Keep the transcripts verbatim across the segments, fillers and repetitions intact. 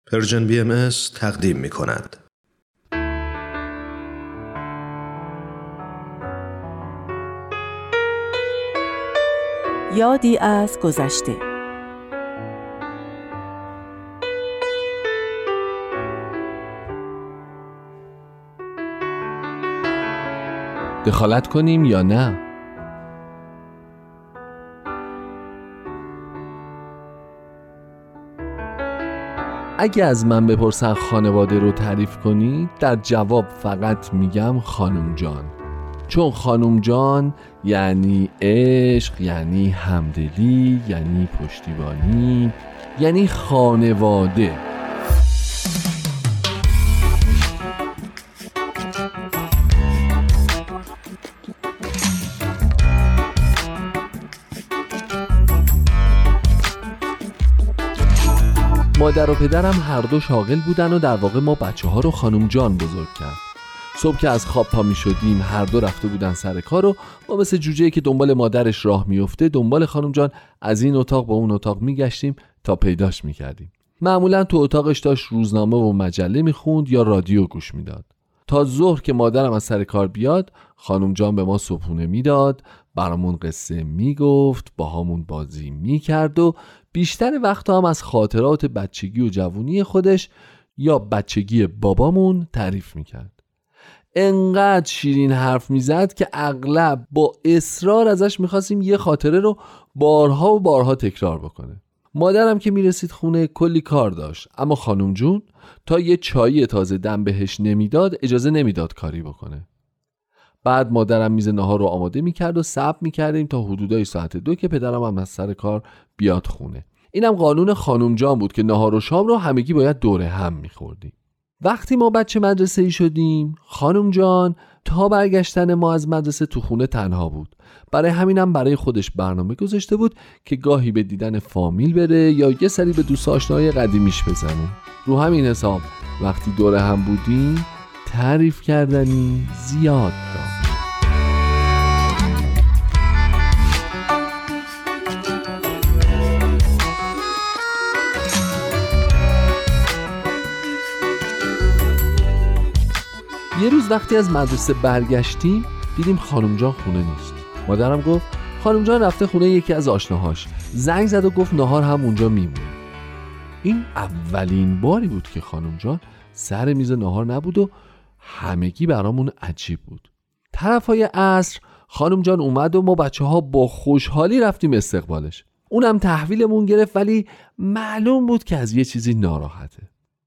پرژن بی ام اس تقدیم می کند. یادی از گذشته. دخالت کنیم یا نه؟ اگه از من بپرسن خانواده رو تعریف کنی، در جواب فقط میگم خانم جان. چون خانم جان یعنی عشق، یعنی همدلی، یعنی پشتیبانی، یعنی خانواده. مادر و پدرم هر دو شاغل بودن و در واقع ما بچه ها رو خانم جان بزرگ کرد. صبح که از خواب پا می شدیم هر دو رفته بودن سر کار و ما مثل جوجه‌ای که دنبال مادرش راه میفته دنبال خانم جان از این اتاق به اون اتاق می گشتیم تا پیداش می کردیم. معمولا تو اتاقش داشت روزنامه و مجله می خوند یا رادیو گوش می داد. تا ظهر که مادرم از سر کار بیاد خانم جان به ما صبحونه می داد، برامون قصه می گفت، باهامون بازی می کرد و بیشتر وقتا هم از خاطرات بچگی و جوونی خودش یا بچگی بابامون تعریف می کرد. انقدر شیرین حرف می زد که اغلب با اصرار ازش می خواستیم یه خاطره رو بارها و بارها تکرار بکنه. مادرم که می رسید خونه کلی کار داشت، اما خانم جون تا یه چایی تازه دم بهش نمیداد اجازه نمیداد کاری بکنه. بعد مادرم میز نهار رو آماده میکرد و صبر میکردیم تا حدودای ساعت دو که پدرم هم از سر کار بیاد خونه. اینم قانون خانم جان بود که نهار و شام رو همگی باید دوره هم میخوردیم. وقتی ما بچه مدرسه ای شدیم خانم جان تا برگشتن ما از مدرسه تو خونه تنها بود. برای همینم برای خودش برنامه گذاشته بود که گاهی به دیدن فامیل بره یا یه سری به دوست آشنای قدیمیش بزنه. رو همین حساب وقتی دوره هم بودیم تعریف کردنی زیاد داشت. یه روز وقتی از مدرسه برگشتیم دیدیم خانم جان خونه نیست. مادرم گفت خانم جان رفته خونه یکی از آشناهاش. زنگ زد و گفت نهار هم اونجا میمونه. این اولین باری بود که خانم جان سر میز نهار نبود و همگی برامون عجیب بود. طرفای عصر خانم جان اومد و ما بچه ها با خوشحالی رفتیم استقبالش. اونم تحویلمون گرفت ولی معلوم بود که از یه چیزی ناراحته.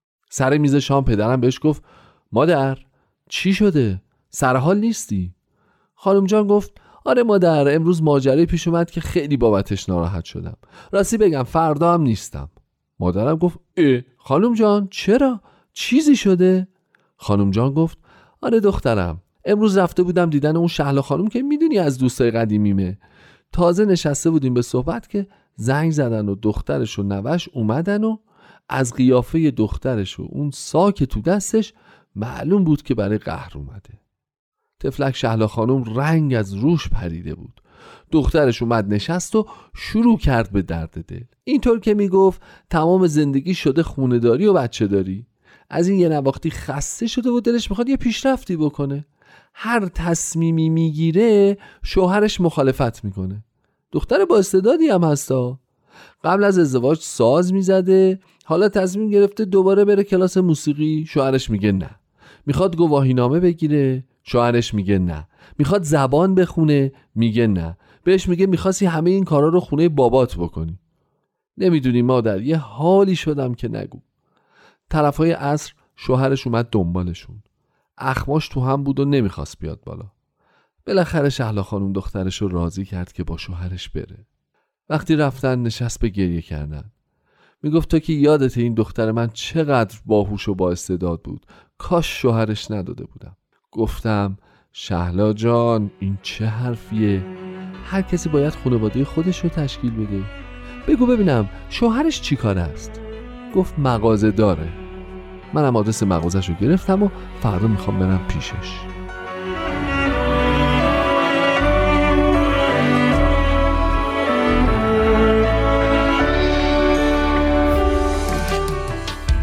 سر میز شام پدرم بهش گفت مادر چی شده؟ سرحال نیستی؟ خانم جان گفت آره مادر، امروز ماجرایی پیش اومد که خیلی بابتش ناراحت شدم. راستی بگم فردا هم نیستم. مادرم گفت اه خانم جان چرا؟ چیزی شده؟ خانم جان گفت آره دخترم، امروز رفته بودم دیدن اون شهلا خانم که میدونی از دوستای قدیمیمه. تازه نشسته بودیم به صحبت که زنگ زدن و دخترش و نوش اومدن و از قیافه دخترش و اون ساک تو دستش معلوم بود که برای قهر اومده. تفلک شهلا خانم رنگ از روش پریده بود. دخترش اومد نشست و شروع کرد به درد دل. اینطور که میگفت تمام زندگی شده خونه داری و بچه داری. از این یه نواختی خسته شده و دلش میخواد یه پیشرفتی بکنه. هر تصمیمی میگیره شوهرش مخالفت میکنه. دختر با استعدادی هم هستا. قبل از ازدواج ساز میزده، حالا تصمیم گرفته دوباره بره کلاس موسیقی، شوهرش میگه نه. میخواد گواهینامه بگیره، شوهرش میگه نه. میخواد زبان بخونه، میگه نه. بهش میگه میخواستی همه این کارا رو خونه بابات بکنی. نمیدونی مادر، یه حالی شدم که نگو. طرفای عصر شوهرش اومد دنبالشون. اخماش تو هم بود و نمیخواست بیاد بالا. بالاخره شهلا خانم دخترش رو راضی کرد که با شوهرش بره. وقتی رفتن نشست به گریه کردن. میگفت تو که یادت این دختر من چقدر باهوش و با استعداد بود، کاش شوهرش نداده بودم. گفتم شهلا جان این چه حرفیه؟ هر کسی باید خانواده خودش رو تشکیل بده. بگو ببینم شوهرش چی کار است؟ گفت مغازه داره. منم آدرس مغازش رو گرفتم و فردا میخوام برم پیشش.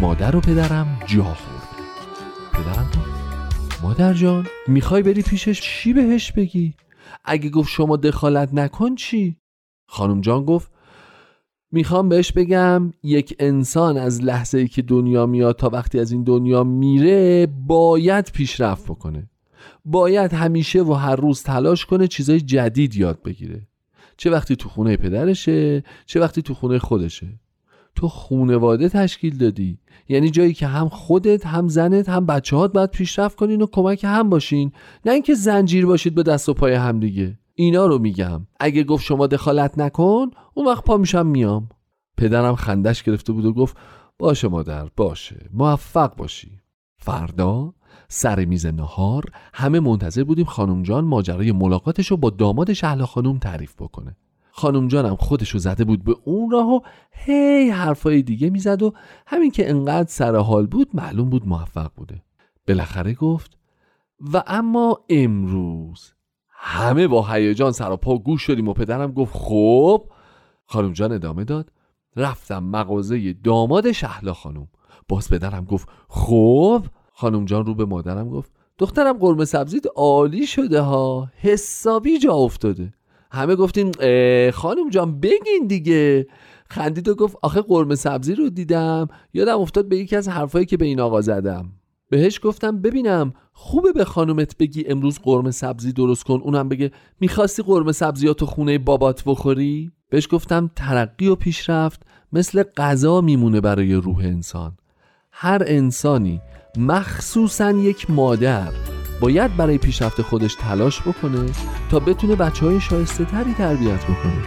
مادر و پدرم جا خورده. پدرم گفت مادر جان میخوای بری پیشش چی بهش بگی؟ اگه گفت شما دخالت نکن چی؟ خانم جان گفت میخوام بهش بگم یک انسان از لحظه‌ای که دنیا میاد تا وقتی از این دنیا میره باید پیشرفت بکنه، باید همیشه و هر روز تلاش کنه چیزای جدید یاد بگیره، چه وقتی تو خونه پدرشه چه وقتی تو خونه خودشه. تو خونواده تشکیل دادی، یعنی جایی که هم خودت هم زنت هم بچه‌هات باید پیشرفت کنین و کمک هم باشین، نه اینکه زنجیر باشید به دست و پای هم دیگه. اینا رو میگم. اگه گفت شما دخالت نکن اون وقت پا میشم میام. پدرم خندش گرفته بود و گفت باشه مادر باشه، موفق باشی. فردا سر میز نهار همه منتظر بودیم خانم جان ماجرای ملاقاتش رو با داماد شهلا خانم تعریف بکنه. خانم جانم خودشو زده بود به اون راه و هی حرفای دیگه میزد و همین که انقدر سر حال بود معلوم بود موفق بوده. بالاخره گفت و اما امروز. همه با هیجان سر و پا گوش شدیم و پدرم گفت خب. خانم جان ادامه داد رفتم مغازه داماد شهلا خانم. باز پدرم گفت خب. خانم جان رو به مادرم گفت دخترم قرمه سبزیت عالی شده ها، حسابی جا افتاده. همه گفتیم خانم جان بگین دیگه. خندید و گفت آخه قرمه سبزی رو دیدم یادم افتاد به یکی از حرفایی که به این آقا زدم. بهش گفتم ببینم خوبه به خانومت بگی امروز قرمه سبزی درست کن، اونم بگه میخواستی قرمه سبزیاتو خونه بابات بخوری؟ بهش گفتم ترقی و پیشرفت مثل غذا میمونه برای روح انسان. هر انسانی مخصوصاً یک مادر باید برای پیشرفت خودش تلاش بکنه تا بتونه بچه‌های شایسته تری تربیت بکنه.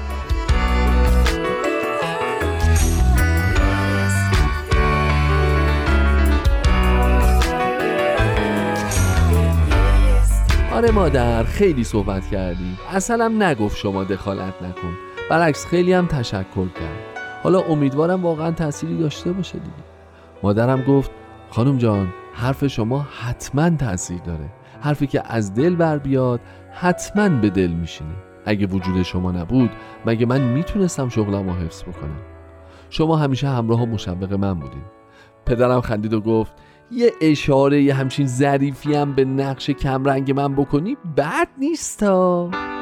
آره مادر خیلی صحبت کردیم، اصلا هم نگفت شما دخالت نکن، برعکس خیلی هم تشکر کرد. حالا امیدوارم واقعا تأثیری داشته باشه دیگه. مادرم گفت خانم جان حرف شما حتما تأثیر داره، حرفی که از دل بر بیاد حتما به دل میشینه. اگه وجود شما نبود مگه من میتونستم شغلم رو حفظ بکنم؟ شما همیشه همراه و مشوق من بودین. پدرم خندید و گفت یه اشاره یه همچین ظریفی هم به نقش کمرنگ من بکنی بد نیست ها.